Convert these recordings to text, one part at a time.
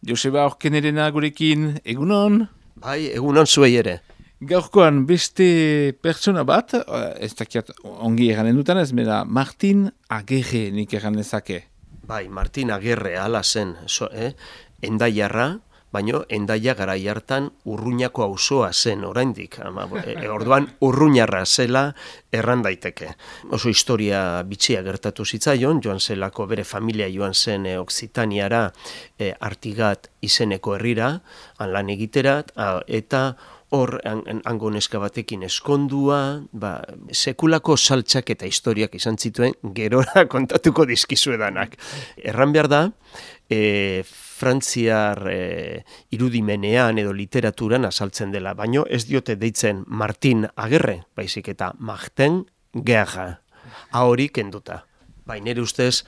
Joseba Orkenerena gurekin, egunon? Bai, egunon zuei ere. Gaurkoan beste pertsona bat, ez dakiat ongi eranen dutan ez, bera Martin Agerre nik eran dezake. Bai, Martin Agerre hala zen, Endaiarra, baino Endaia garai hartan Urruñako auzoa zen oraindik. Orduan Urruñarra zela erran daiteke. Oso historia bitxia gertatu zitzaion, joan zelako bere familia joan zen Occitaniara Artigat izeneko herrira, han lan egiterat, eta hor, hango neska batekin eskondua, sekulako saltxak eta historiak izan zituen, gerora kontatuko dizkizuedanak. Erran behar da, Frantziar irudimenean edo literaturan azaltzen dela, baino ez diote deitzen Martin Agerre, baizik eta Martin Gerra, hori kenduta. Bai, nire ustez,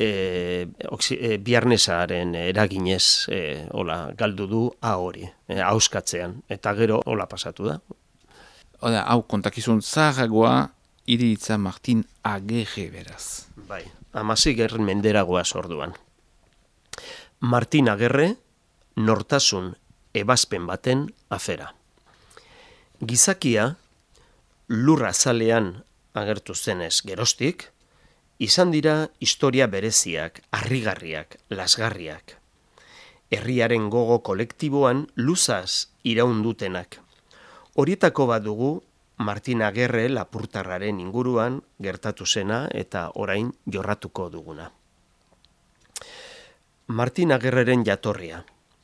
biarnesaren eraginez galdu du hori, hauskatzean, eta gero hola pasatu da. Oda, hau kontakizun zaharragoa, iritza Martin Agerre beraz. Bai, 16. menderagoa orduan. Martin Agerre, nortasun ebazpen baten afera. Gizakia, lurra azalean agertu zenez geroztik, izan dira historia bereziak, harrigarriak, lasgarriak. Herriaren gogo kolektiboan luzaz iraundutenak. Horietako bat dugu Martin Agerre lapurtarraren inguruan gertatu zena eta orain jorratuko duguna. Martin Agerreren jatorria.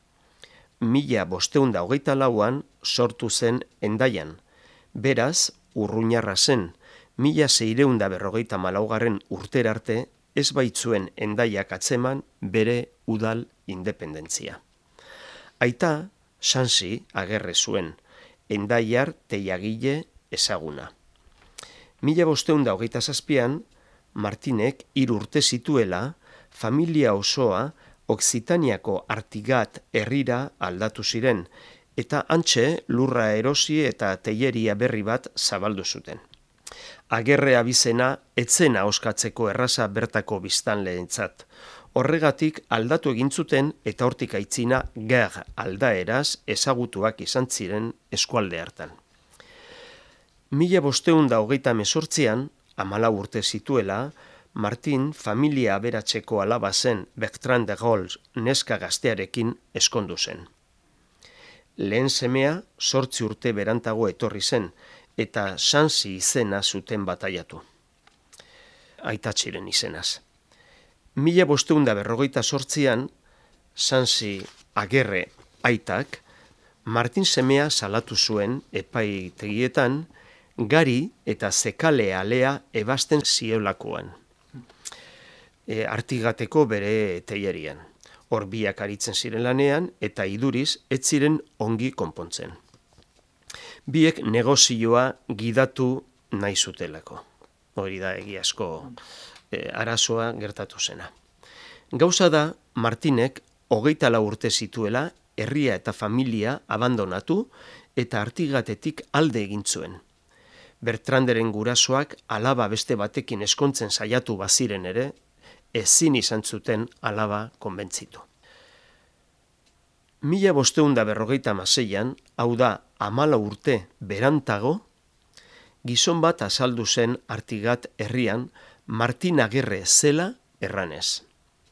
1524an sortu zen Endaian, beraz Urruñarra zen. 1654 urterarte ez baitzuen Endaiak atzeman bere udal independentzia. Aita, Sansi Agerre zuen, Endaiar teiagile ezaguna. 1527an, Martinek 3 urte zituela, familia osoa Occitaniako Artigat herrira aldatu ziren, eta hantxe lurra erosi eta teieria berri bat zabaldu zuten. Agerre abizena etzena oskatzeko erraza bertako biztanleentzat. Horregatik aldatu egin zuten eta hortik aitzina Ger aldaeraz ezagutuak izan ziren eskualde hartan. 1528an, 14 urte zituela, Martin familia aberatseko alaba zen Bertrand de Rolls neska gaztearekin eskondu zen. Lehen semea 8 urte berantago etorri zen, eta Sansi izena zuten bataiatu. Aitatxiren izenaz. 1558an, Sansi Agerre aitak, Martin semea salatu zuen epaitegietan, gari eta zekale alea ebasten ziolakoan. Artigateko bere teierian. Hor biak aritzen ziren lanean eta iduriz ez ziren ongi konpontzen. Biek negozioa gidatu nahi zutelako. Hori da egiazko arazoa gertatu zena. Gauza da, Martinek 24 urte zituela, herria eta familia abandonatu eta Artigatetik alde egin zuen. Bertranderen gurasoak alaba beste batekin eskontzen saiatu baziren ere, ezin izan zuten alaba konbentzitu. 1556an, hau da 14 urte berantago, gizon bat azaldu zen Artigat herrian Martin Agerre zela erranez.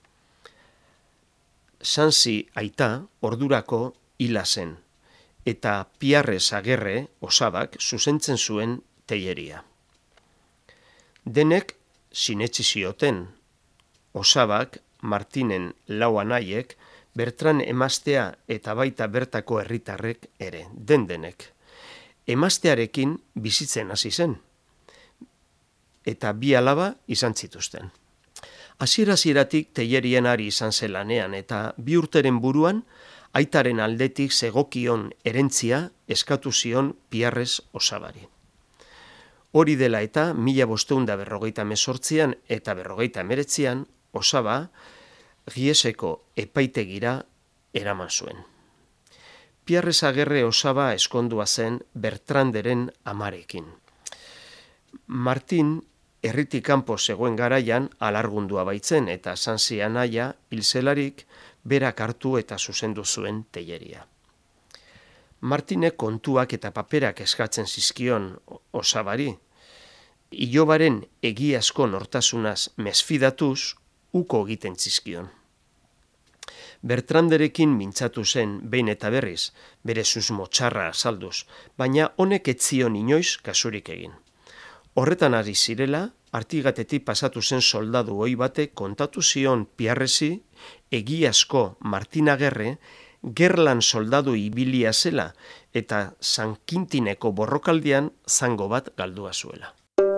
Sansi aita ordurako hila zen, eta Piarrez Agerre osabak zuzentzen zuen teieria. Denek sinetsi zioten, osabak Martinen lau anaiek, Bertran emaztea eta baita bertako herritarrek ere, denek. Emaztearekin bizitzen hasi zen, eta 2 alaba izan zituzten. Hasieratik teierien ari izan zelanean, eta 2 urteren buruan, aitaren aldetik zegokion erentzia eskatu zion Piarrez osabari. Hori dela eta 1558an eta 59an osaba Gieseko epaitegira eraman zuen. Piarrez Agerre osaba eskondua zen Bertranderen amarekin. Martin herritik kanpo zegoen garaian alargundua baitzen eta Sansi anaia hilzelarik berak hartu eta zuzendu zuen Telleria. Martinek kontuak eta paperak eskatzen zizkion osabari. Ilobaren egiazko nortasunaz mesfidatuz, uko egiten zizkion. Bertranderekin mintzatu zen behin eta berriz, bere susmo txarra azalduz, baina honek ez zion inoiz kasurik egin. Horretan ari zirela, Artigatetik pasatu zen soldadu ohi batek kontatu zion Pierresi egiazko Martin Agerre gerlan soldadu ibilia zela eta San Quintineko borrokaldian zango bat galdua zuela.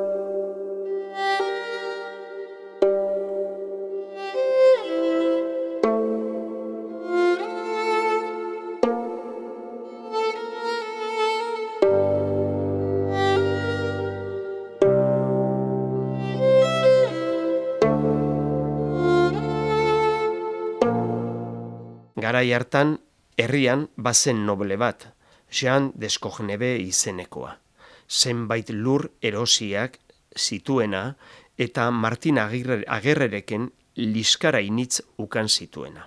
Garai hartan, herrian bazen noble bat, Jean d'Escognebe izenekoa. Zenbait lur erosiak zituena eta Martin Agerrereken liskara initz ukan zituena.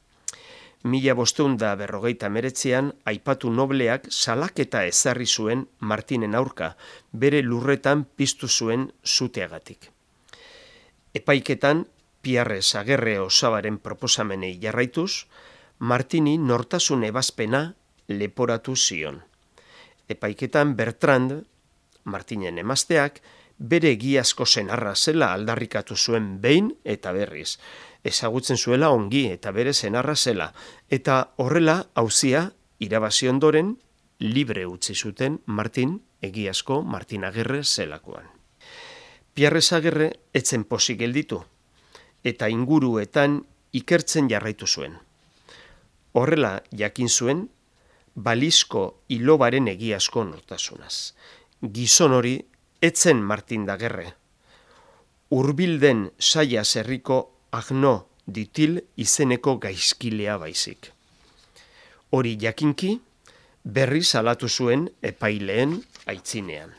1549an aipatu nobleak salaketa ezarri zuen Martinen aurka, bere lurretan piztu zuen zuteagatik. Epaiketan, Pierres Agerre osabaren proposamenei jarraituz, Martini nortasun ebazpena leporatu zion. Epaiketan Bertrand, Martinen emazteak, bere egiazko senarra zela aldarrikatu zuen behin eta berriz. Ezagutzen zuela ongi eta bere senarra zela, eta horrela auzia irabazi ondoren libre utzi zuten Martin egiazko Martin Agerre zelakoan. Pierres Agerre etzen pozik gelditu, eta inguruetan ikertzen jarraitu zuen. Horrela jakin zuen, balizko ilobaren egiazko nortasunaz. Gizon hori etzen Martin Agerre. Hurbilden Saia herriko Agno Ditil izeneko gaizkilea baizik. Hori jakinki, berri salatu zuen epaileen aitzinean.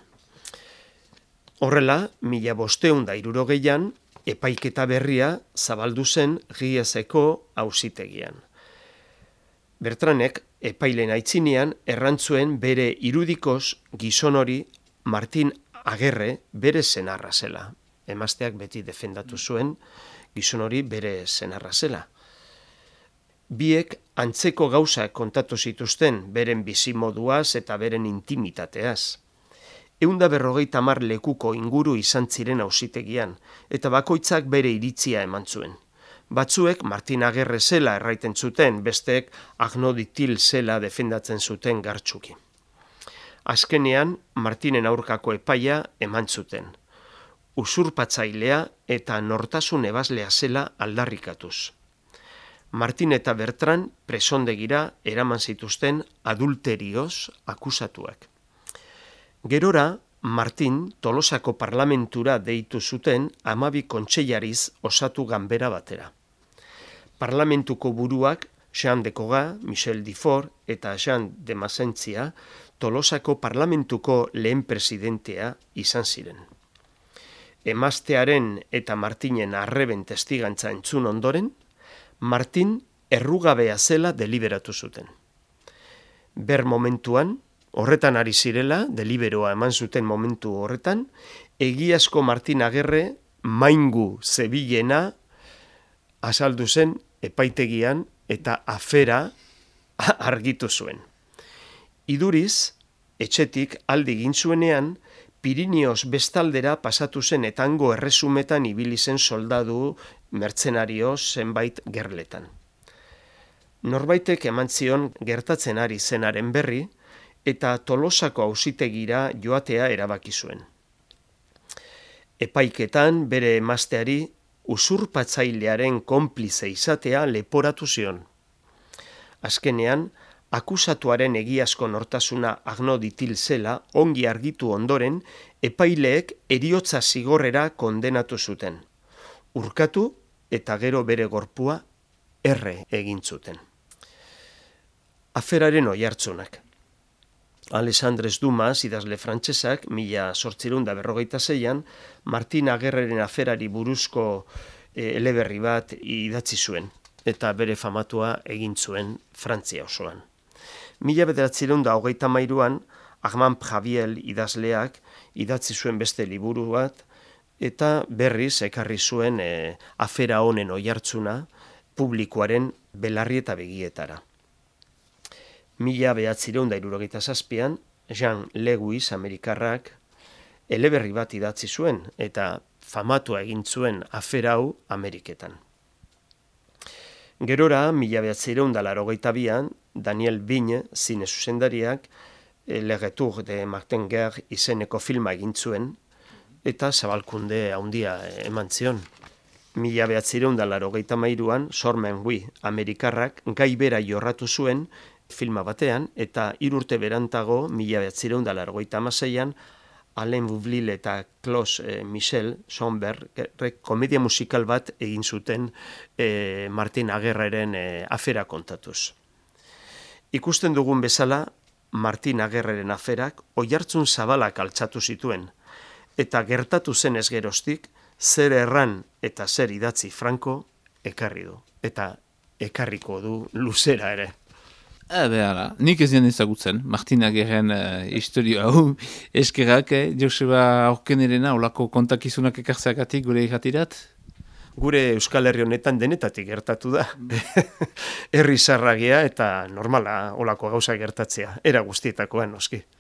Horrela, 1560an, epaiketa berria zabaldu zen Giezeko auzitegian. Bertranek epailen aitzinean errantzuen bere irudikoz gizon hori Martin Agerre bere senarra zela. Emazteak beti defendatu zuen gizon hori bere senarra zela. Biek antzeko gauzak kontatu zituzten beren bizimoduaz eta beren intimitateaz. 150 lekuko inguru izan ziren auzitegian, eta bakoitzak bere iritzia eman zuen. Batzuek Martin Agerre zela erraiten zuten, besteek Agno Ditil zela defendatzen zuten gartxuki. Azkenean, Martinen aurkako epaia eman zuten. Usurpatzailea eta nortasun ebazlea zela aldarrikatuz. Martin eta Bertran presondegira eraman zituzten adulterioz akusatuak. Gerora, Martin Tolosako parlamentura deitu zuten 12 kontseilariz osatu ganbera batera. Parlamentuko buruak Jean de Coga, Michel Diffort eta Jean de Masentzia Tolosako parlamentuko lehen presidentea izan ziren. Emaztearen eta Martinen arreben testigantza entzun ondoren, Martin errugabea zela deliberatu zuten. Ber momentuan, horretan ari zirela, deliberoa eman zuten momentu horretan, egiazko Martin Agerre maingu zebilena azaldu zen epaitegian eta afera argitu zuen. Iduriz, etxetik aldi egin zuenean, Pirineos bestaldera pasatu zen etango erresumetan ibili zen soldadu mertzenario zenbait gerletan. Norbaitek eman zion gertatzen ari zenaren berri, eta Tolosako auzitegira joatea erabaki zuen. Epaiketan bere emazteari usurpatzailearen konplize izatea leporatu zion. Azkenean, akusatuaren egiazko nortasuna Agno Ditil zela ongi argitu ondoren, epaileek heriotza zigorrera kondenatu zuten. Urkatu eta gero bere gorpua erre egin zuten. Aferaren oihartzunak. Alexandres Dumas, idazle frantsesak, 1856an, Martin Agerreren aferari buruzko eleberri bat idatzi zuen. eta bere famatua egin zuen Frantzia osoan. 1923an Armand Javier idazleak idatzi zuen beste liburu bat, eta berriz ekarri zuen afera honen oihartzuna publikoaren belarri eta begietara. 1977an Jean Lewis Amerikarrak eleberri bat idatzi zuen eta famatua egin zuen afera hau Ameriketan. Gerora, 1982an Daniel Vigne zine zuzendariak Le Retour de Martin Guerre izeneko filma egin zuen eta zabalkunde handia eman zion. 1983an Sormen Hui Amerikarrak gai bera jorratu zuen filma batean, eta 3 urte berantago, 1986an, Alain Boublil eta Claude Michel Schomberg komedia musikal bat egin zuten Martin Aguerreren afera kontatuz. Ikusten dugun bezala, Martin Aguerreren aferak oihartzun zabalak altxatu zituen, eta gertatu zenez geroztik, zer erran eta zer idatzi Franco ekarri du, eta ekarriko du luzera ere. Behala, nik ez dian ezagutzen, Martin Aguerren historia hau eskerak, Joseba Aurkenerena olako kontakizunak ekartzeagatik gure irratirat? Gure Euskal Herri honetan denetatik gertatu da. Herri zarragia eta normala olako gauza gertatzea, era guztietakoan noski.